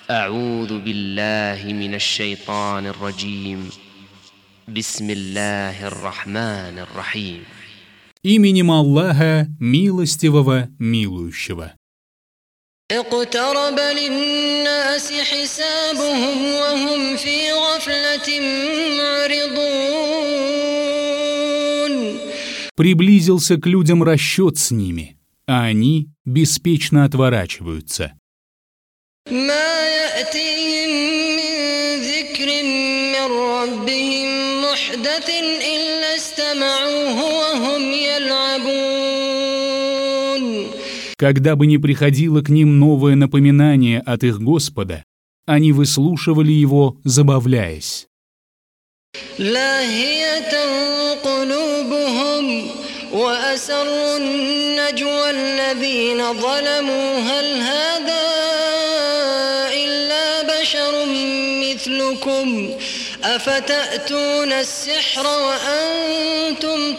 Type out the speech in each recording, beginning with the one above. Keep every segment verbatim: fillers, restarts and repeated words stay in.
أعوذ بالله من الشيطان الرجيم. بسم الله الرحمن الرحيم. Именем Аллаха, милостивого, милующего. اقترب للناس حسابهم وهم في غفلة معرضون. Приблизился к людям расчет с ними, а они беспечно отворачиваются. ما يأتيهم من ذكر من ربهم محدث إلا استمعوه وهم يلعبون. Когда бы ни приходило к ним новое напоминание от их Господа, они выслушивали его, забавляясь. لاهية قلوبهم وأسروا النجوى الذين ظلموا هل هذا إلا بشر مثلكم أفتأتون السحر وأنتم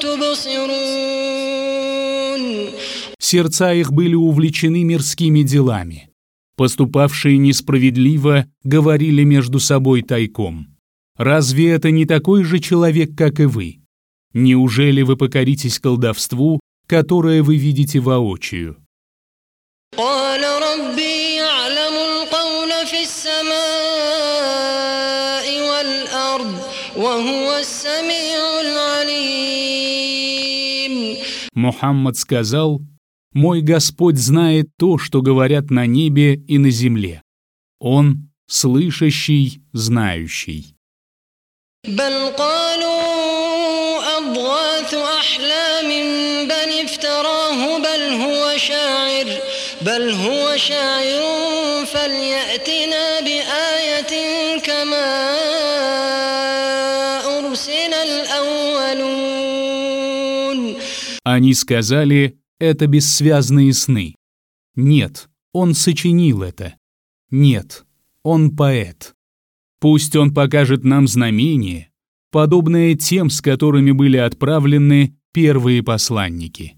تبصرون. Сердца их были увлечены мирскими делами. Поступавшие несправедливо говорили между собой тайком. «Разве это не такой же человек, как и вы? Неужели вы покоритесь колдовству, которое вы видите воочию?» قال ربي يعلم القول في السماء والأرض وهو السميع العليم. Мухаммад сказал: «Мой Господь знает то, что говорят на небе и на земле. Он слышащий, знающий». بل قالوا أضغاث أحلام بل افتراه بل هو شاعر بل هو شاعر فليأتنا بآية كما أرسل الأولون. Они сказали: «Это бессвязные сны». Нет, он сочинил это. Нет, он поэт. Пусть он покажет нам знамение, подобное тем, с которыми были отправлены первые посланники.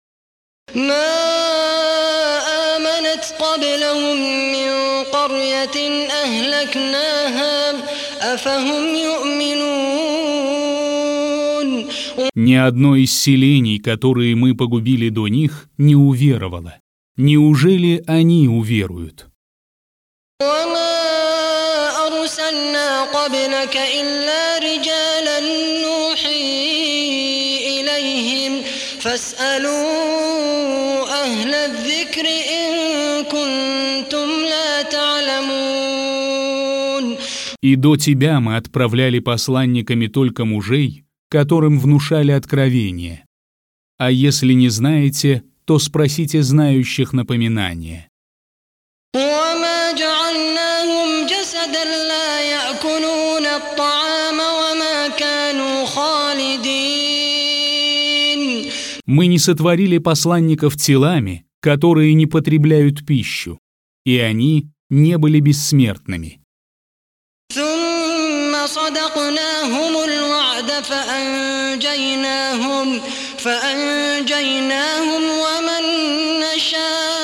Ни одно из селений, которые мы погубили до них, не уверовало. Неужели они уверуют? أرسلنا قبلك إلا رجالا نوحي إليهم فاسألوا أهل الذكر إن كنتم لا تعلمون. И до тебя мы отправляли посланниками только мужей, которым внушали откровение. А если не знаете, то спросите знающих напоминания. وما جعلناهم جسدا لا يأكلون الطعام وما كانوا خالدين. Мы не сотворили посланников телами, которые не потребляют пищу, и они не были бессмертными. ثم صدقناهم الوعد فأنجيناهم فأنجيناهم ومن نشاء.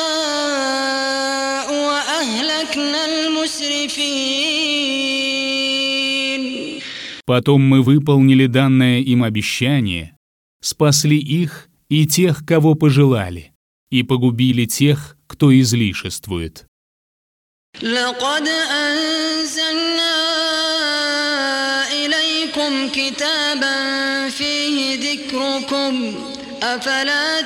Потом мы выполнили данное им обещание, спасли их и тех, кого пожелали, и погубили тех, кто излишествует. لقد أنزلنا إليكم كتابا فيه ذكركم أفلا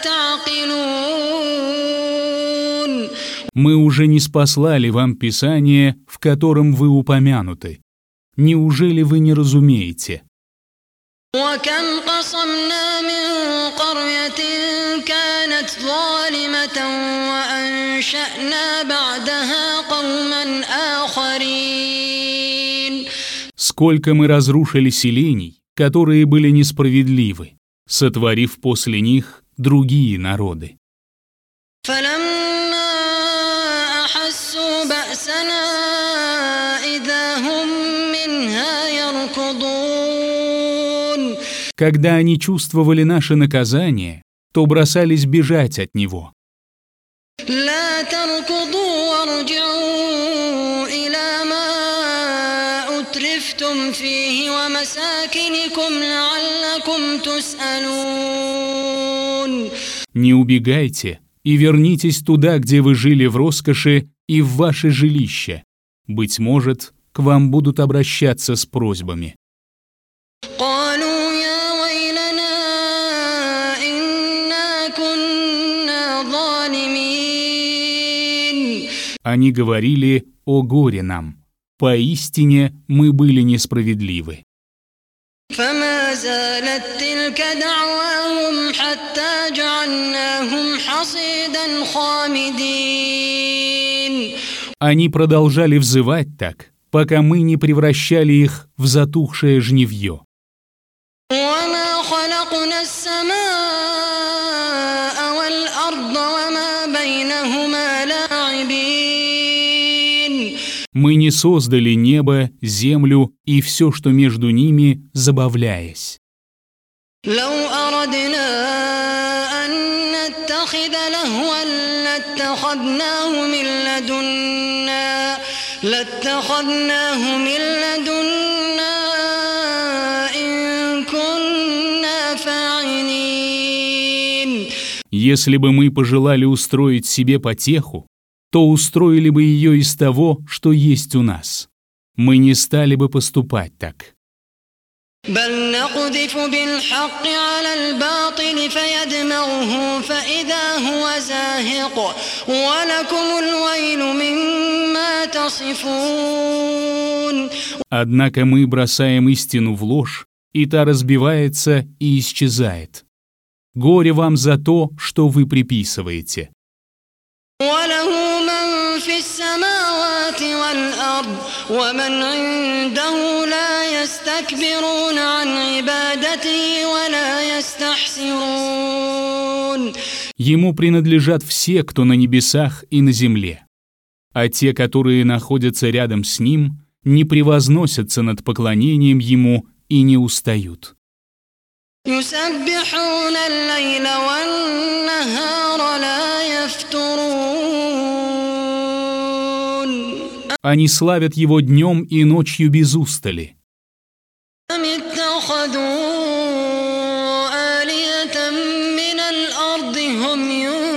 تعقلون. Мы уже не спаслали вам Писание, в котором вы упомянуты. Неужели вы не разумеете? وكم قصمنا من قرية كانت ظالمة وأنشأنا بعدها قوما آخرين. Сколько мы разрушили селений, которые были несправедливы, сотворив после них другие народы. فلما أحسوا بأسنا إذا هم منها يركضون. Когда они чувствовали наше наказание, то бросались бежать от него. لا تركضوا وارجعوا إلى أتلفتم فيه ومساكنكم لعلكم تسألون. Не убегайте и вернитесь туда, где вы жили в роскоши, и в ваше жилище. Быть может, к вам будут обращаться с просьбами. قالوا يا ويلنا إنا كنا ظالمين. Они говорили: «О горе нам! Поистине мы были несправедливы». فما زالت تلك دعواهم حتى جعلناهم حصيدا خامدين. Они продолжали взывать так, пока мы не превращали их в затухшее жнивье. وما خلقنا السماء والأرض وما بينهما لاعبين. Мы не создали небо, землю и все, что между ними, забавляясь. لو أردنا أن نتخذ لهوا لاتخذناه من لدنا لاتخذناه من لدنا إن كنا فاعلين. Если бы мы пожелали устроить себе потеху, то устроили бы ее из того, что есть у нас. Мы не стали бы поступать так. بل نقذف بالحق على الباطل فيدمغه فإذا هو زاهق ولكم الويل مما تصفون. Однако мы бросаем истину в ложь, и та разбивается и исчезает. Горе вам за то, что вы приписываете. وله من في السماوات والأرض ومن عنده لا يستكبرون عن عبادته ولا يستحسرون. Ему принадлежат все, кто на небесах и на земле. А те, которые находятся рядом с ним, не превозносятся над поклонением ему и не устают. يسبحون الليل والنهار لا يفترون. Они славят его днем и ночью без устали. أم اتخذوا آلهة من الأرض هم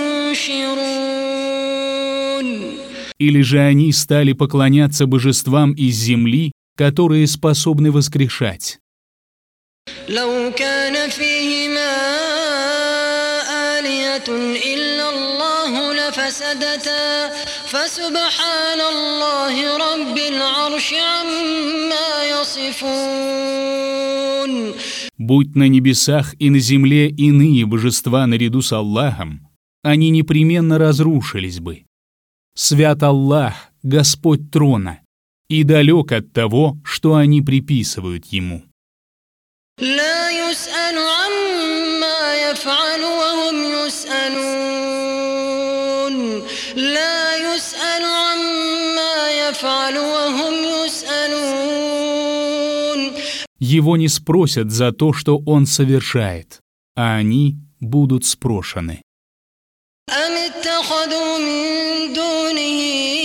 ينشرون. Или же они стали поклоняться божествам из земли, которые способны воскрешать. لو كان فيهما آلهة إلا الله لفسدتا فسبحان الله رب العرش عما يصفون. Будь на небесах и на земле иные божества наряду с Аллахом, они непременно разрушились бы. Свят Аллах, Господь трона, и далек от того, что они приписывают Ему. لا يسأل عما يفعل وهم يسألون. لا يسأل عما يفعل وهم يسألون. Его не спросят за то, что он совершает, а они будут спрошены. أم اتخذوا من دونه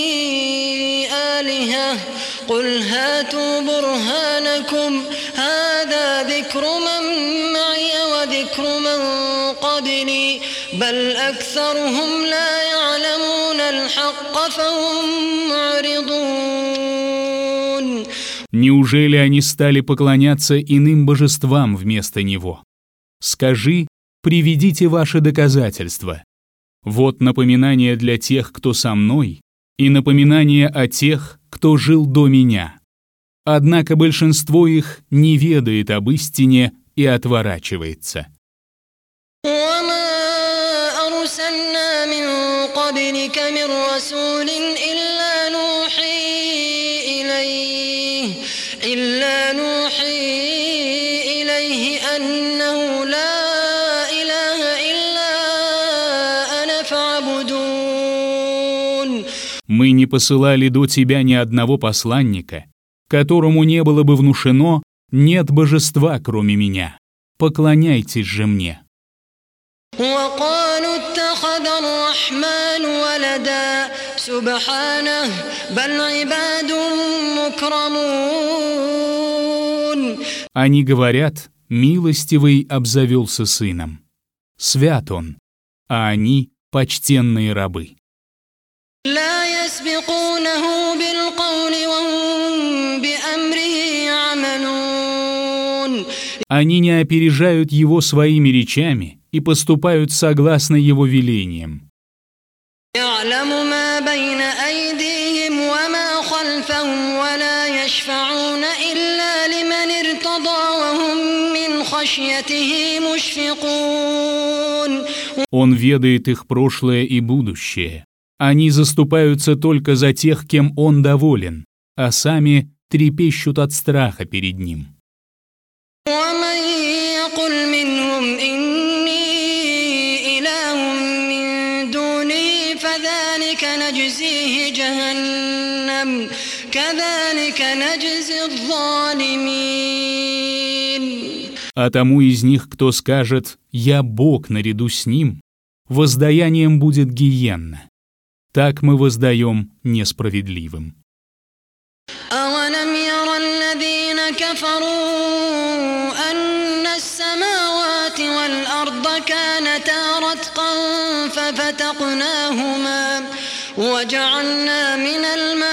آلهة قل هاتوا برهانكم هذا ذكر من معي وذكر من قبلي بل أكثرهم لا يعلمون الحق فهم معرضون. Неужели они стали поклоняться иным божествам вместо него? Скажи, приведите ваши доказательства. Вот напоминание для тех, кто со мной, и напоминание о тех, кто жил до меня. Однако большинство их не ведает об истине и отворачивается. وما أرسلنا من قبلك من رسول إلا نوحي إليه إلا نوحي إليه أنه لا إله إلا أنا فاعبدون. Мы не посылали до тебя ни одного посланника, которому не было бы внушено: нет божества, кроме меня. Поклоняйтесь же мне. وقالوا اتخذ الرحمن ولدا سبحانه بل عباد مكرمون. Они говорят: «Милостивый обзавелся сыном». Свят он, а они — почтенные рабы. لا يسبقونه بالقول وهم بأمره يعملون. Они не опережают его своими речами и поступают согласно его велениям. يعلم ما بين أيديهم وما خلفهم ولا يشفعون إلا لمن ارتضى وهم من خشيته مشفقون. Он ведает их прошлое и будущее. Они заступаются только за тех, кем он доволен, а сами трепещут от страха перед ним. ومن يقل منهم إني إله من دونه فذلك نجزيه جهنم كذلك نجزي الظالمين. А тому из них, кто скажет «Я Бог наряду с ним», воздаянием будет гиенна. Так мы воздаем несправедливым. أولم ير الذين كفروا أن السماوات والأرض كانتا رتقا ففتقناهما وجعلنا من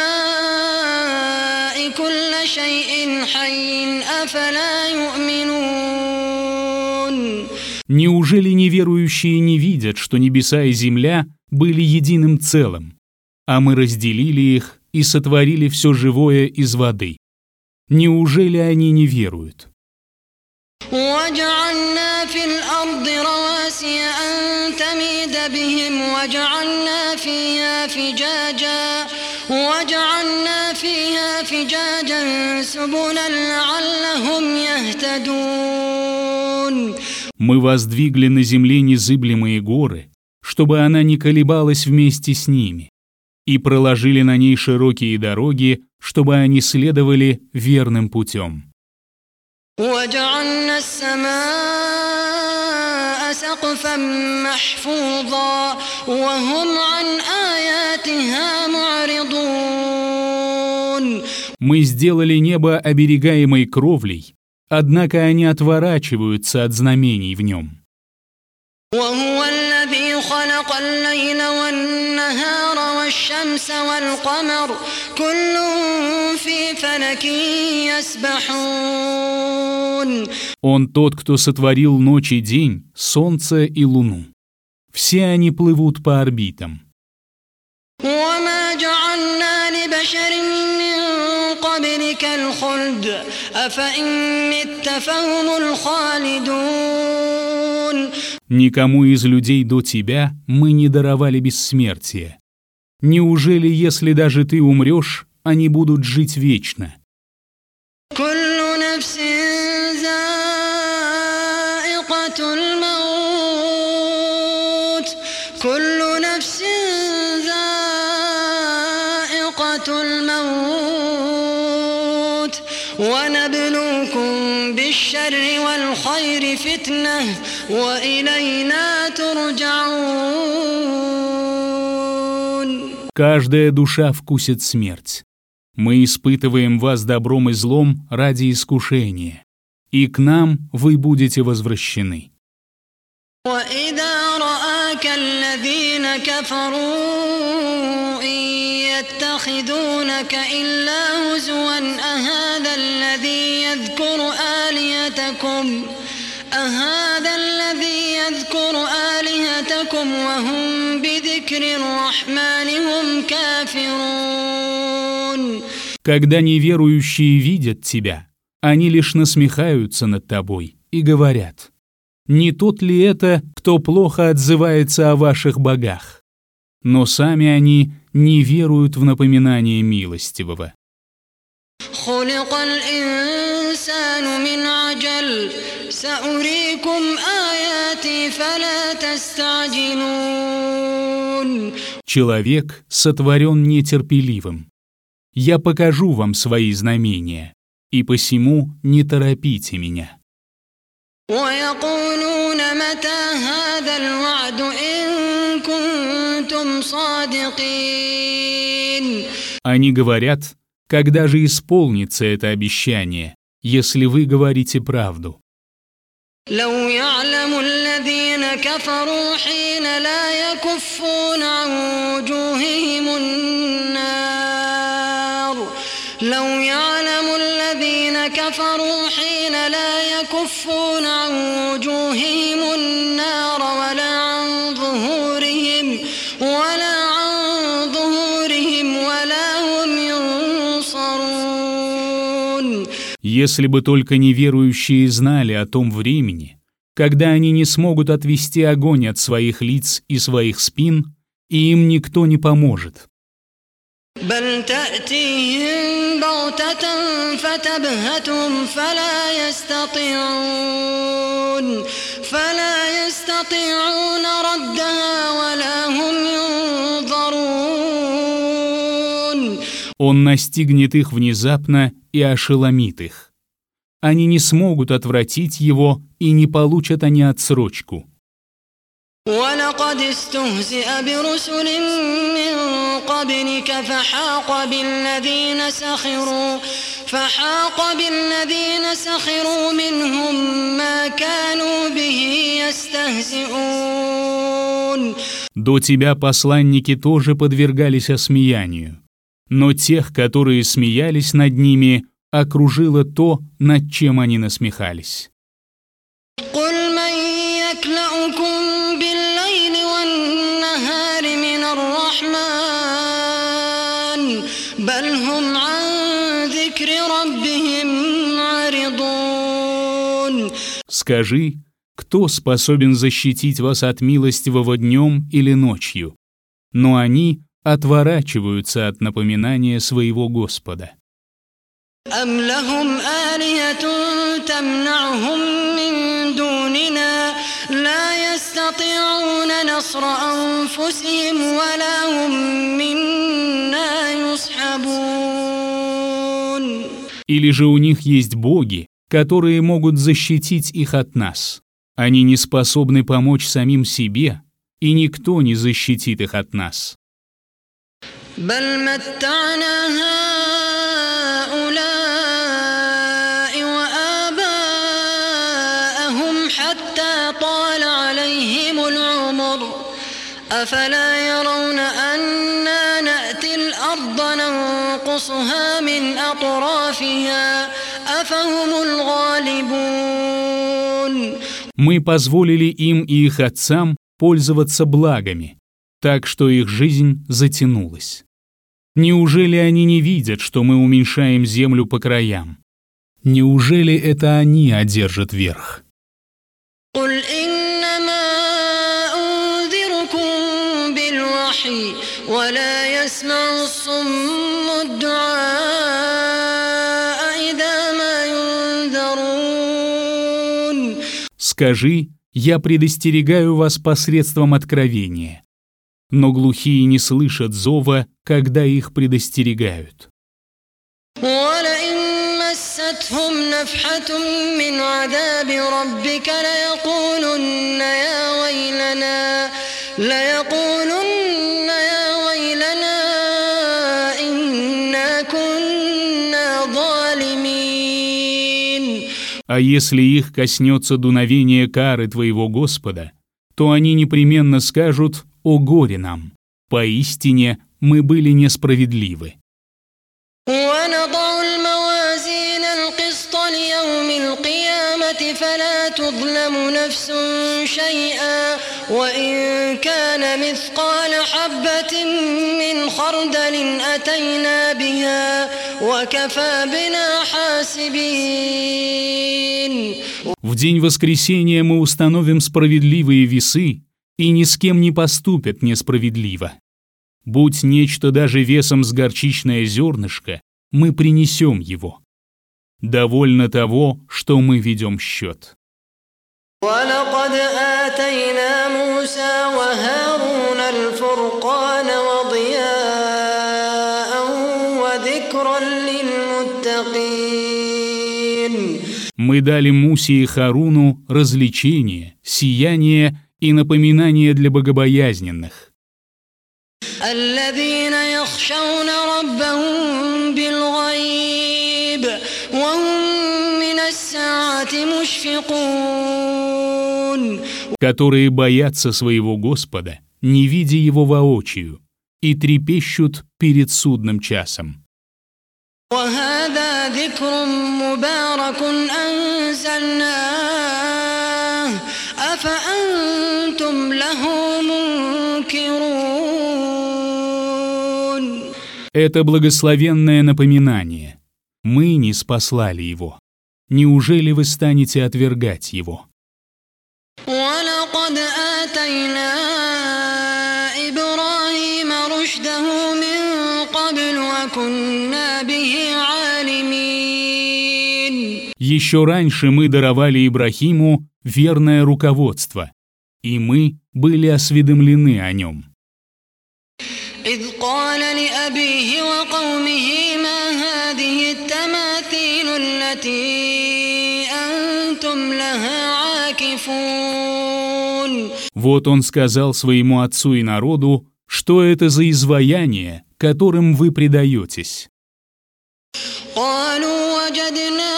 الماء كل شيء حي أفلا يؤمنون. Неужели неверующие не видят, что небеса и земля были единым целым, а мы разделили их и сотворили все живое из воды? Неужели они не веруют? وجعلنا في الأرض رواسي أن تميد بهم وجعلنا فيها فجاجا وجعلنا فيها فجاجا سبلا لعلهم يهتدون. Мы воздвигли на земле незыблемые горы, чтобы она не колебалась вместе с ними, и проложили на ней широкие дороги, чтобы они следовали верным путем. وجعلنا السماء سقفا محفوظا وهم عن آياتها معرضون. Мы сделали небо оберегаемой кровлей, однако они отворачиваются от знамений в нем. وهو الذي خلق الليل والنهار والشمس والقمر كل في فلك يسبحون. Он тот, кто сотворил ночь и день, солнце и луну. Все они плывут по орбитам. وما جعلنا لبشر من قبلك الخلد أفإن مت فهم الخالدون. Никому из людей до тебя мы не даровали бессмертие. Неужели, если даже ты умрешь, они будут жить вечно? كل نفس ذائقة الموت كل نفس ذائقة الموت ونبلوكم بالشر والخير فتنة وإلينا ترجعون. Каждая душа вкусит смерть. Мы испытываем вас добром и злом ради искушения, и к нам вы будете возвращены. وإذا رآك الذين كفروا إن يتخذونك إلا هزوا أهذا الذي يذكر آلهتكم أهذا الذي يذكر آلهتكم وهم بذكر الرحمن هم كافرون. Когда неверующие видят тебя, они лишь насмехаются над тобой и говорят: «Не тот ли это, кто плохо отзывается о ваших богах?» Но сами они не веруют в напоминание милостивого. خلق الإنسان من عجل سأريكم آياتي فلا تستعجلون. Человек сотворен нетерпеливым. Я покажу вам свои знамения, и посему не торопите меня. ويقولون متى هذا الوعد إن كنتم صادقين. Они говорят: когда же исполнится это обещание, если вы говорите правду. لو يعلم الذين كفروا حين لا يكفون عن وجوههم النار لو يعلم الذين كفروا حين لا يكفون عن وجوههم النار ولا عن ظهورهم ولا عن ظهورهم ولا هم ينصرون. Если бы только неверующие знали о том времени, когда они не смогут отвести огонь от своих лиц и своих спин, и им никто не поможет. بل تأتيهم بغتة فتبهتهم فلا يستطيعون فلا يستطيعون ردها ولا هم ينظرون. Он настигнет их внезапно и ошеломит их. Они не смогут отвратить его, и не получат они отсрочку. ولقد استهزئ برسل من قبلك فحاق بالذين سخروا فحاق بالذين سخروا منهم ما كانوا به يستهزئون. До тебя посланники тоже подвергались осмеянию, но тех, которые смеялись над ними, окружило то, над чем они насмехались. قل من يكلؤكم بالليل والنهار من الرحمن بل هم عن ذكر ربهم معرضون. Скажи, кто способен защитить вас от милостивого днем или ночью? Но они отворачиваются от напоминания своего Господа. أم لهم آلهة تمنعهم من دوننا لا يستطيعون نصر أنفسهم ولا هم منا يصحبون. Или же у них есть боги, которые могут защитить их от нас. Они не способны помочь самим себе, и никто не защитит их от нас. بل متعنا هؤلاء وآباءهم حتى طال عليهم العمر أفلا يرون أنا نأتي الأرض ننقصها من أطرافها أفهم الغالبون. Мы позволили им и их отцам пользоваться благами, так что их жизнь затянулась. Неужели они не видят, что мы уменьшаем землю по краям? Неужели это они одержат верх? قل إنما أنذركم بالوحي ولا يسمع الصم الدعاء إذا ما ينذرون. Скажи, я предостерегаю вас посредством откровения. Но глухие не слышат зова, когда их предостерегают. وَلَئِن مَّسَّتْهُمْ نَفْحَةٌ مِّنْ عَذَابِ رَبِّكَ لَيَقُولُنَّ يَا وَيْلَنَا لَيَقُولُنَّ يَا وَيْلَنَا إِنَّا كُنَّا ظَالِمِينَ. А если их коснется дуновение кары твоего Господа, то они непременно скажут: «О горе нам! Поистине мы были несправедливы». ونضع الموازين القسط ليوم القيامة فلا تظلم نفس شيئا وإن كان مثقال حبة من خردل أتينا بها وكفى بنا حاسبين. В день воскресения мы установим справедливые весы, и ни с кем не поступят несправедливо. Будь нечто даже весом с горчичное зернышко, мы принесем его. Довольно того, что мы ведем счет. ولقد آتينا موسى وهارون الفرقان وضياء وذكرا للمتقين. Мы дали Мусе и Харуну развлечение, сияние и напоминание для богобоязненных. الذين يخشون ربهم بالغيب وهم الآخرة مشفقون которые боятся своего Господа, не видя Его воочию, и трепещут перед судным часом. وهذا ذكر مبارك أنزلناه أفأنتم له منكرون. Это благословенное напоминание. Мы не спаслали его. Неужели вы станете отвергать его? ولقد آتينا إبراهيم رشده من قبل وكنا به عالمين. Еще раньше мы даровали Ибрахиму верное руководство, и мы были осведомлены о нем. إذ قال لأبيه وقومه ما هذه التماثيل التي أنتم لها عاكفون. Вот он сказал своему отцу и народу, что это за изваяние, которым вы предаетесь. قالوا وجدنا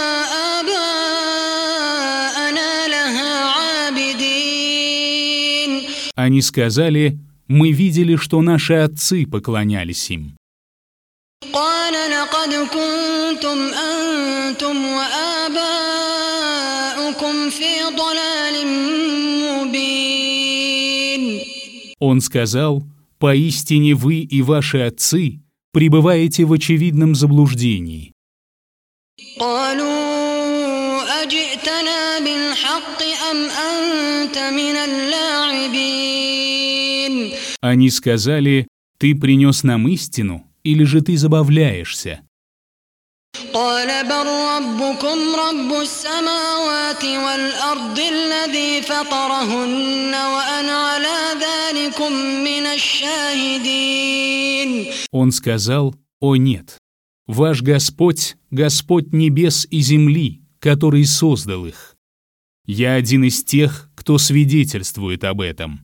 آباءنا لها عابدين. Они сказали: мы видели, что наши отцы поклонялись им. قال لقد كنتم أنتم وآباؤكم في ضلال مبين. Он сказал: поистине вы и ваши отцы пребываете в очевидном заблуждении. قالوا أجئتنا بالحق أم أنت من اللاعبين. Они сказали: ты принес нам истину, или же ты забавляешься? قال بل ربكم رب السماوات والأرض الذي فطرهن وأنا على ذلكم من الشاهدين. Он сказал: о нет, ваш Господь, Господь небес и земли, который создал их. Я один из тех, кто свидетельствует об этом.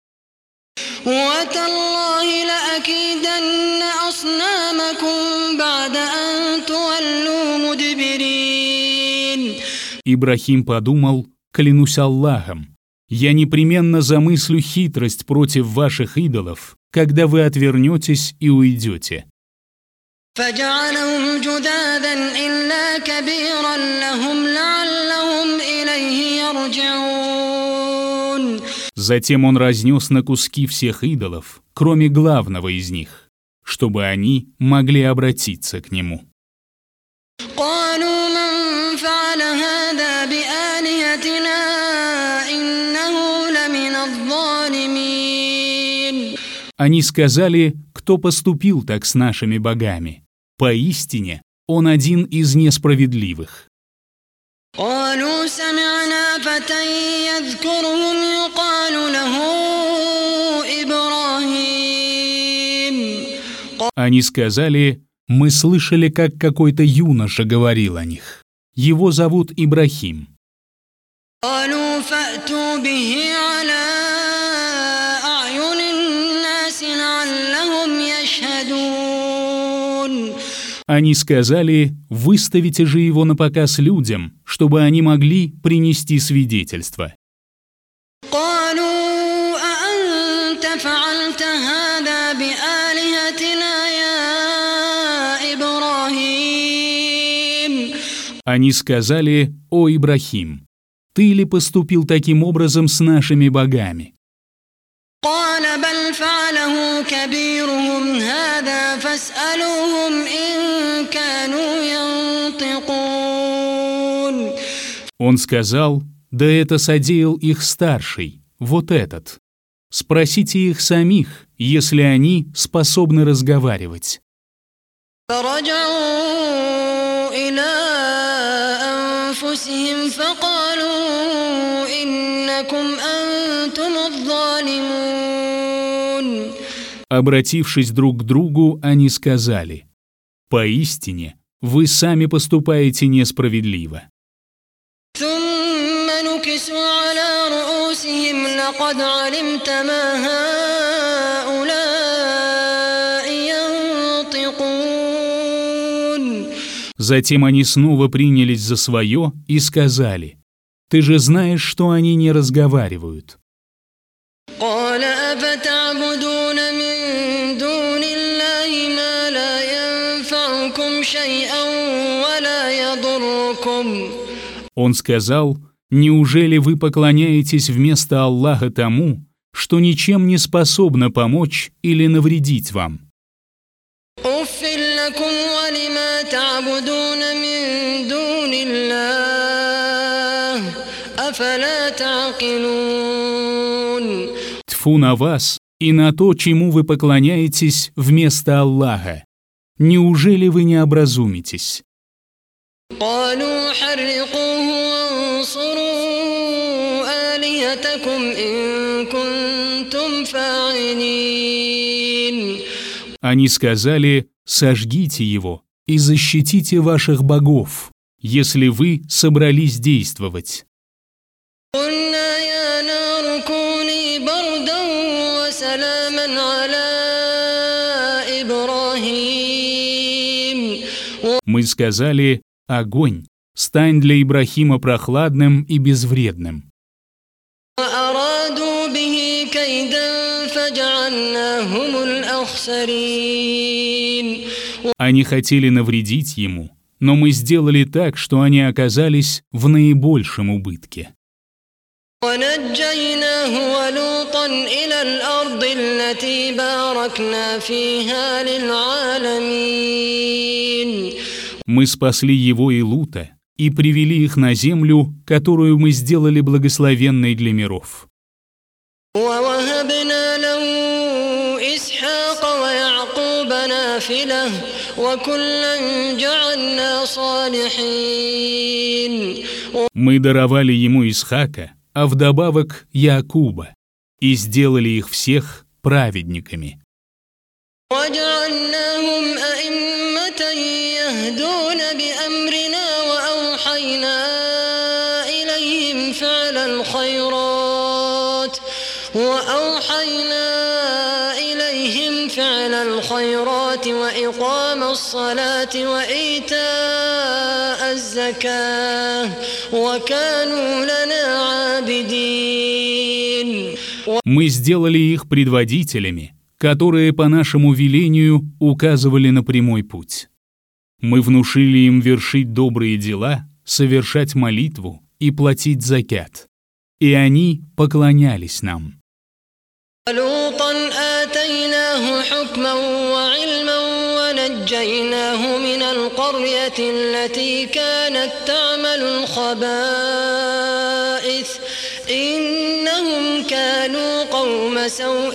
وتالله لأكيدن أصنامكم بعد أن تولوا مدبرين. Ибрахим подумал: клянусь Аллахом, я непременно замыслю хитрость против ваших идолов, когда вы отвернетесь и уйдете. فجعلهم جذاذا إلا كبيرا لهم لعلهم إليه يرجعون. Затем он разнес на куски всех идолов, кроме главного из них, чтобы они могли обратиться к нему. قالوا من فعل هذا بآلهتنا إنه لمن الظالمين. Они сказали: кто поступил так с нашими богами? Поистине, он один из несправедливых. قالوا سمعنا فتى يذكرهم يقال له إبراهيم. Они сказали: мы слышали, как какой-то юноша говорил о них. Его зовут Ибрахим. قالوا فأتوا به على أعين الناس لعلهم يشهدون. Они сказали: выставите же его на показ людям, чтобы они могли принести свидетельство. قالوا أأنت فعلت هذا بآلهتنا يا إبراهيم. Они сказали: о Ибрахим, ты ли поступил таким образом с нашими богами? قال بل فعله كبيرهم هذا فاسألوهم إن كانوا ينطقون. Он сказал: да это содеял их старший, вот этот. Спросите их самих, если они способны разговаривать. فرجعوا إلى أنفسهم فقالوا إنكم أنتم الظالمون. Обратившись друг к другу, они сказали: поистине, вы сами поступаете несправедливо. ثم نكسوا على رؤوسهم لقد علمت ما هؤلاء ينطقون. Затем они снова принялись за свое и сказали: «Ты же знаешь, что они не разговаривают». قال أفتعبدون من دون الله ما لا ينفعكم شيئا ولا يضركم. Он сказал: «Неужели вы поклоняетесь вместо Аллаха тому, что ничем не способно помочь или навредить вам?» أف لكم ولما تعبدون من دون الله أفلا تعقلون. Тьфу на вас и на то, чему вы поклоняетесь вместо Аллаха. Неужели вы не образумитесь? قالوا حرقوه وانصروا آلهتكم إن كنتم فاعلين. Они сказали: «Сожгите его и защитите ваших богов, если вы собрались действовать». قلنا يا نار كوني بردا وسلاما على إبراهيم. Мы сказали: «Огонь, стань для Ибрахима прохладным и безвредным». وأرادوا به كيدا فجعلناهم الأخسرين. Они хотели навредить ему, но мы сделали так, что они оказались в наибольшем убытке. ونجيناه ولوطا إلى الأرض التي باركنا فيها للعالمين. Мы спасли его и Лута и привели их на землю, которую мы сделали благословенной для миров. ووهبنا له إسحاق ويعقوب نافلة وكلا جعلنا صالحين. Мы даровали ему Исхака, а вдобавок Яакуба, и сделали их всех праведниками. وجعلناهم أئمة يهدون بأمرنا وأوحينا إليهم فعل الخيرات وأوحينا إليهم فعل الخيرات وإقام الصلاة وإيتاء الزكاة وكانوا لنا عابدين. Мы сделали их предводителями, которые по нашему велению указывали на прямой путь. Мы внушили им вершить добрые дела, совершать молитву и платить закят. И они поклонялись нам. ولوطا آتيناه حكما وعلما ونجيناه من القرية التي كانت تعمل الخبائث إنهم كانوا قوم سوء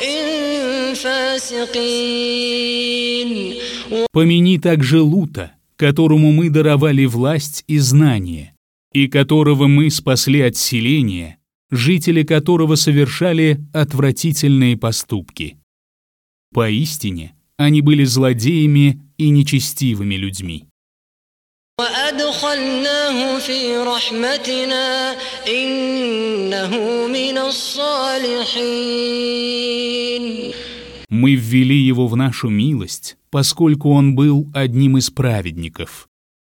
فاسقين. Помяни также Лута, которому мы даровали власть и знание, и которого мы спасли от селения, жители которого совершали отвратительные поступки. Поистине, они были злодеями и нечестивыми людьми. وأدخلناه في رحمتنا إنه من الصالحين. Мы ввели его в нашу милость, поскольку он был одним из праведников.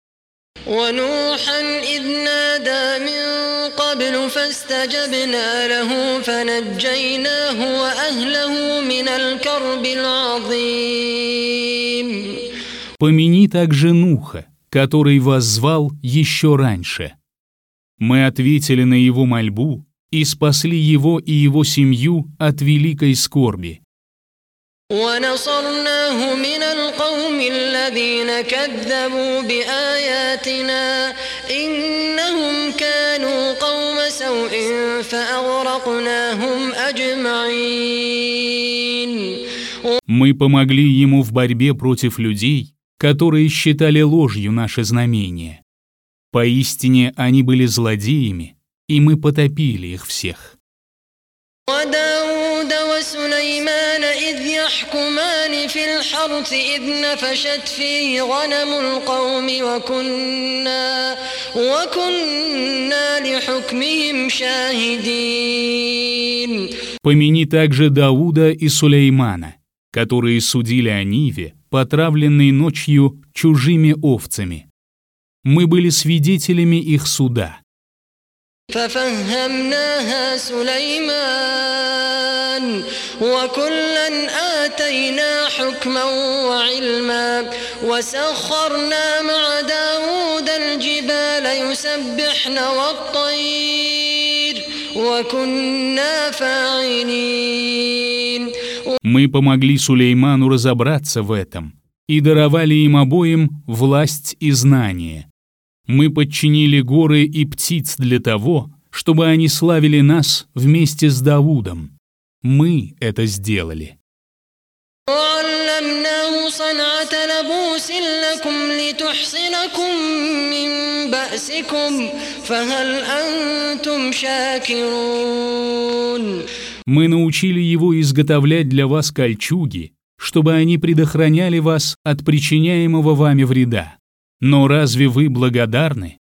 ونوحا إذ نادى من قبل فاستجبنا له فنجيناه وأهله من الكرب العظيم. Помяни также Нуха, который воззвал еще раньше. Мы ответили на его мольбу и спасли его и его семью от великой скорби. ونصرناه من القوم الذين كذبوا بآياتنا إنهم كانوا قوم سوء فأغرقناهم أجمعين. Мы помогли ему в борьбе против людей, которые считали ложью наши знамения. Поистине они были злодеями, и мы потопили их всех. وداود وسليمان إذ يحكمان في الحرث إذ نفشت فيه غنم القوم وكنا, وكنا لحكمهم شاهدين. Помяни также Дауда и Сулеймана, которые судили о Ниве, потравленной ночью чужими овцами. Мы были свидетелями их суда. ففهمناها سليمان وكلا آتينا حكما وعلما وسخرنا مع داود الجبال يسبحن والطير وكنا فاعلين. Мы помогли Сулейману разобраться в этом и даровали им обоим власть и знание. Мы подчинили горы и птиц для того, чтобы они славили нас вместе с Давудом. Мы это сделали. وعلمناه صنعة لبوس لكم لتحصنكم من بأسكم فهل أنتم شاكرون. Мы научили его изготовлять для вас кольчуги, чтобы они предохраняли вас от причиняемого вами вреда. Но разве вы благодарны?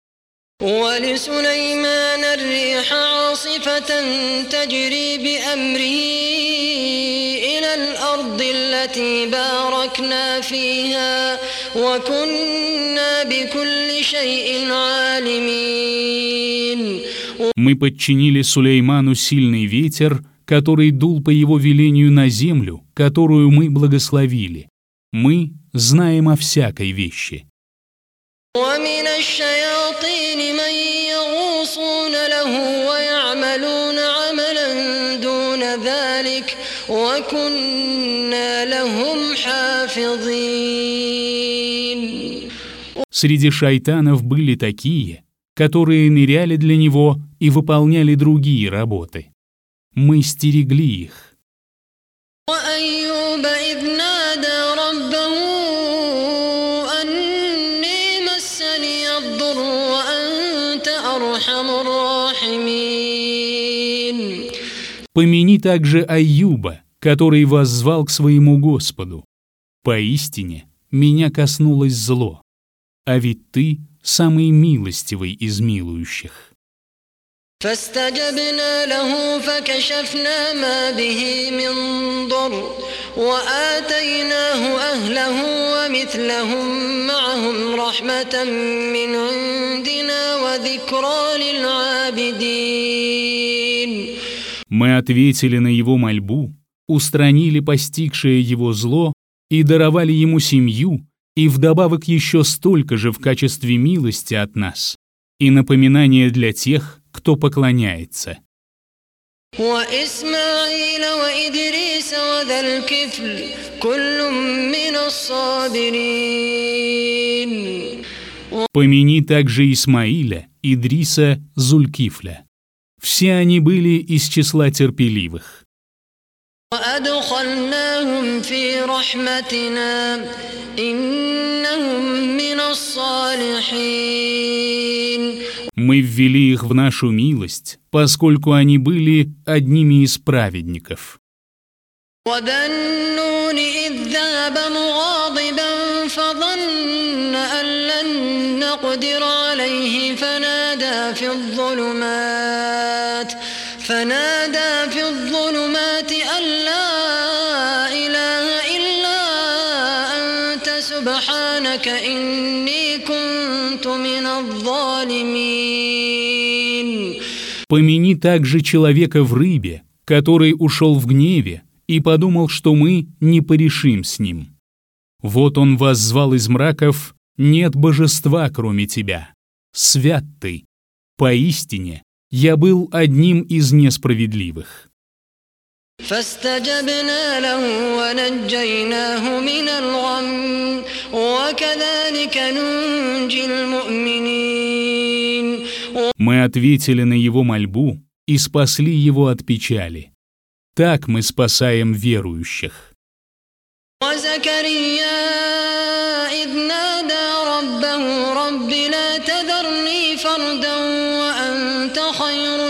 ولسليمان الريح عاصفة تجري بأمره إلى الأرض التي باركنا فيها وكنا بكل شيء عالمين. Мы подчинили Сулейману сильный ветер, который дул по его велению на землю, которую мы благословили. Мы знаем о всякой вещи. ومن الشياطين من يغوصون له ويعملون عملا دون ذلك وكنا لهم حافظين. Среди шайтанов были такие, которые ныряли для него и выполняли другие работы. Мы стерегли их. وأيوب إذ نادى ربه أني مسني الضر وأنت أرحم الراحمين. Помяни также Айюба, который воззвал к своему Господу. Поистине, меня коснулось зло, а ведь ты самый милостивый из милующих. فاستجبنا له فكشفنا ما به من ضر وآتيناه أهله ومثلهم معهم رحمة من عندنا وذكرى للعابدين. Мы ответили на его мольбу, устранили постигшее его зло и даровали ему семью, и вдобавок еще столько же в качестве милости от нас, и напоминание для тех, кто поклоняется. وإسماعيل وإدريس وذا الكفل كل من الصابرين. Помяни также Исмаиля, Идриса, Зулькифля. Все они были из числа терпеливых. وأدخلناهم في رحمتنا إنهم من الصالحين. Мы ввели их в нашу милость, поскольку они были одними из праведников. وذا النون إذ ذهب مغاضبا فظن أن لن نقدر عليه فنادى في الظلمات فنادى في الظلمات أن لا إله إلا أنت سبحانك إني كنت من الظالمين. Помяни также человека в рыбе, который ушел в гневе и подумал, что мы не порешим с ним. Вот он воззвал из мраков: «Нет божества, кроме тебя. Свят ты. Поистине, я был одним из несправедливых». فاستجبنا له ونجيناه من الغم وكذلك ننجي المؤمنين. Мы ответили на его мольбу и спасли его от печали. Так мы спасаем верующих. وزكريا إذ نادى ربه رب لا تذرني فردا وأنت خير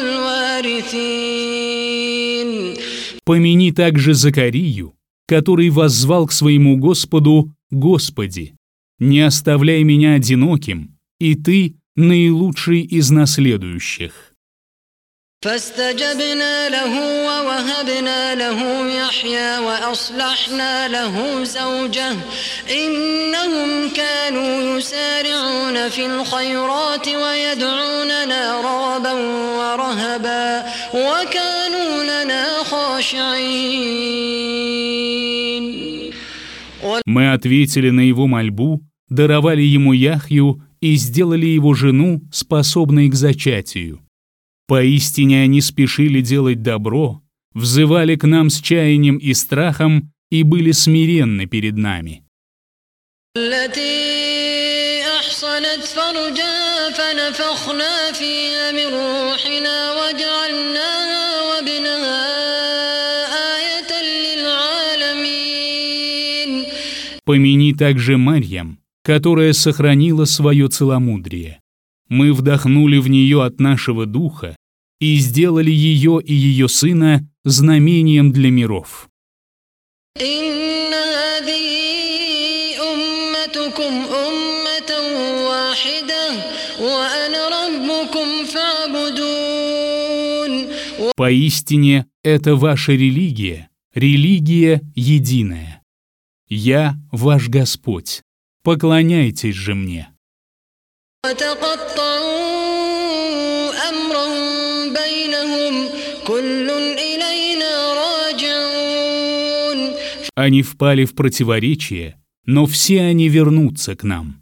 الوارثين. Помяни также Закарию, который воззвал к своему Господу: «Господи, не оставляй меня одиноким, и Ты наилучший из наследующих». فاستجبنا له ووهبنا له يحيى وأصلحنا له زوجه إنهم كانوا يسارعون في الخيرات ويدعوننا رغبا ورهبا وكانوا لنا خاشعين. Мы ответили на его мольбу, даровали ему Яхью и сделали его жену способной к зачатию. Поистине они спешили делать добро, взывали к нам с чаянием и страхом и были смиренны перед нами. Помяни также Марьям, которая сохранила свое целомудрие. Мы вдохнули в нее от нашего духа и сделали ее и ее сына знамением для миров. Поистине, это ваша религия, религия единая. Я ваш Господь, поклоняйтесь же мне. Они впали в противоречие, но все они вернутся к нам.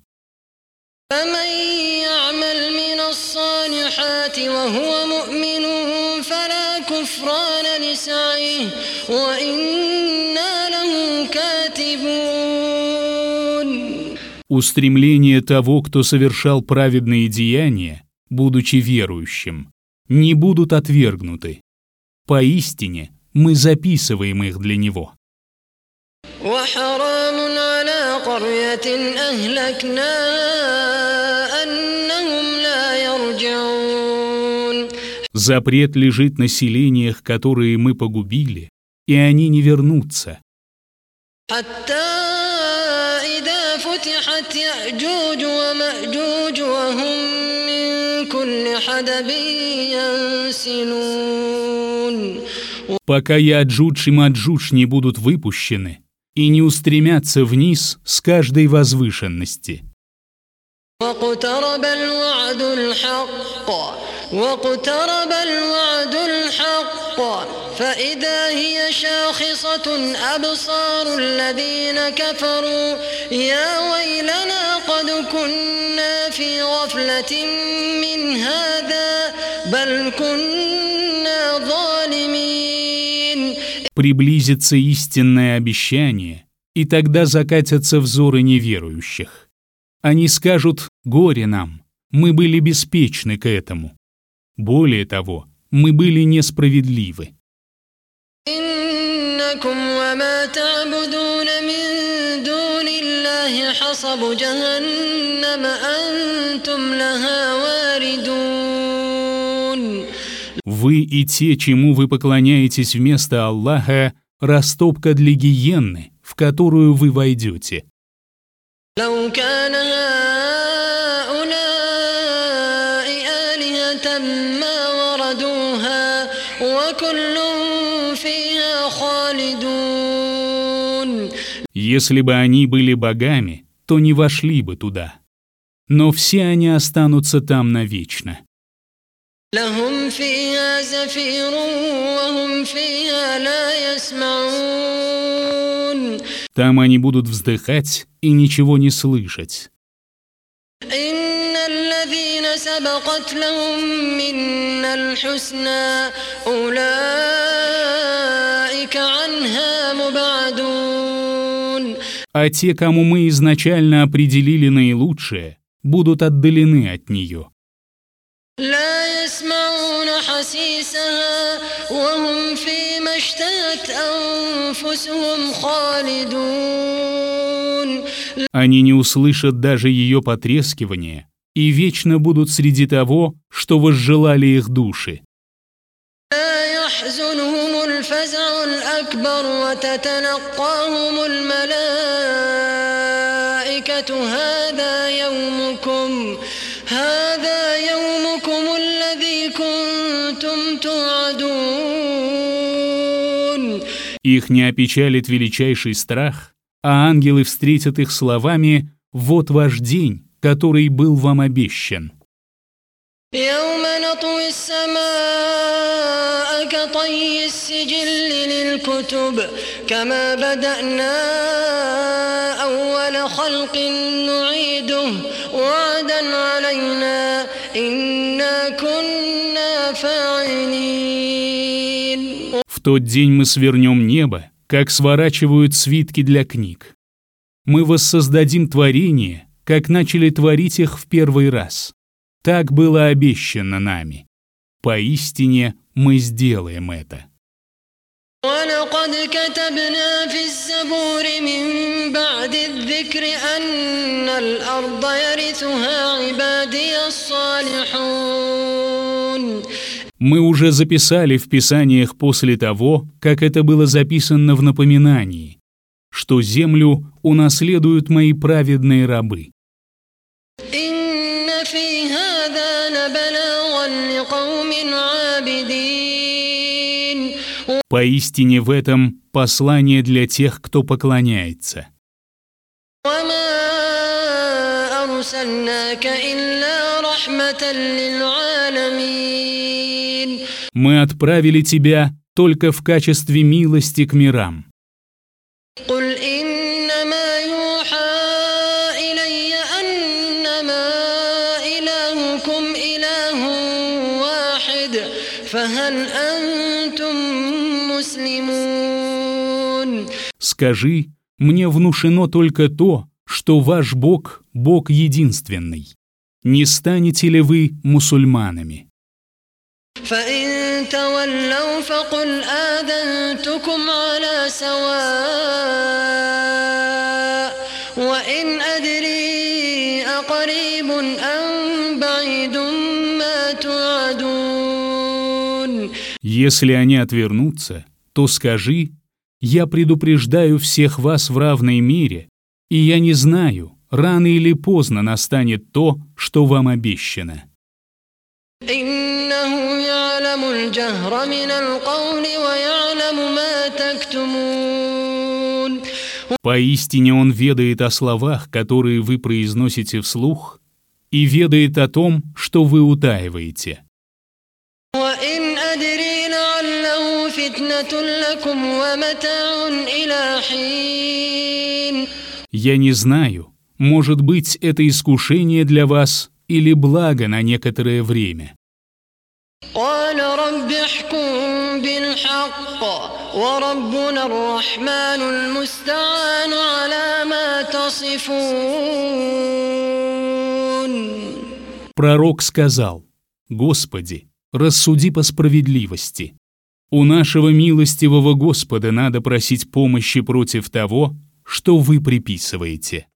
Устремление того, кто совершал праведные деяния, будучи верующим, не будут отвергнуты. Поистине, мы записываем их для него. Запрет лежит на селениях, которые мы погубили, и они не вернутся. Пока Яджудж и Маджудж не будут выпущены и не устремятся вниз с каждой возвышенности. واقترب الوعد الحق فإذا هي شاخصة أبصار الذين كفروا يا ويلنا قد كنا في غفلة من هذا بل كنا ظالمين. Приблизится истинное обещание, и тогда закатятся взоры неверующих. Они скажут: «Горе нам, мы были беспечны к этому». Более того, мы были несправедливы. Вы и те, чему вы поклоняетесь вместо Аллаха, растопка для гиенны, в которую вы войдете. Если бы они были богами, то не вошли бы туда. Но все они останутся там навечно. Там они будут вздыхать и ничего не слышать. А те, кому мы изначально определили наилучшее, будут отдалены от нее. Они не услышат даже ее потрескивания и вечно будут среди того, что возжелали их души. Их не опечалит величайший страх, а ангелы встретят их словами: «Вот ваш день, который был вам обещан». يوم نطوي السماء كطي السجل للكتب كما بدأنا أول خلق نعيده وعدا علينا إنا كنا فاعلين. В тот день мы свернем небо, как сворачивают свитки для книг. Мы воссоздадим творение, как начали творить их в первый раз. Так было обещано нами. Поистине мы сделаем это. ولقد كتبنا في الزبور من بعد الذكر أن الأرض يرثها عبادي الصالحون. Мы уже записали в Писаниях после того, как это было записано в напоминании, что землю унаследуют мои праведные рабы. إن في هذا لبلاغا لقوم عابدين. Поистине в этом послание для тех, кто поклоняется. وما أرسلناك إلا رحمة للعالمين. Мы отправили тебя только в качестве милости к мирам. قل إنما يوحى إلي أنما إلهكم إله واحد فهل أنتم مسلمون. Скажи, мне внушено только то, что ваш Бог – Бог единственный. Не станете ли вы мусульманами? فإن تولوا فقل آذنتكم على سواء وإن أدري أقريب أم بعيد ما توعدون. Если они отвернутся, то скажи: я предупреждаю всех вас в равной мере, и я не знаю, рано или поздно настанет то, что вам обещано. إنه يعلم الجهر من القول ويعلم ما تكتمون. Поистине Он ведает о словах, которые вы произносите вслух, и ведает о том, что вы утаиваете. وإن أدري لعله فتنة لكم ومتاع إلى حين. Я не знаю, может быть, это искушение для вас или благо на некоторое время. قال رب احكم بالحق وربنا الرحمن المستعان على ما تصفون. Пророк сказал: «Господи, рассуди по справедливости. У нашего милостивого Господа надо просить помощи против того, что вы приписываете».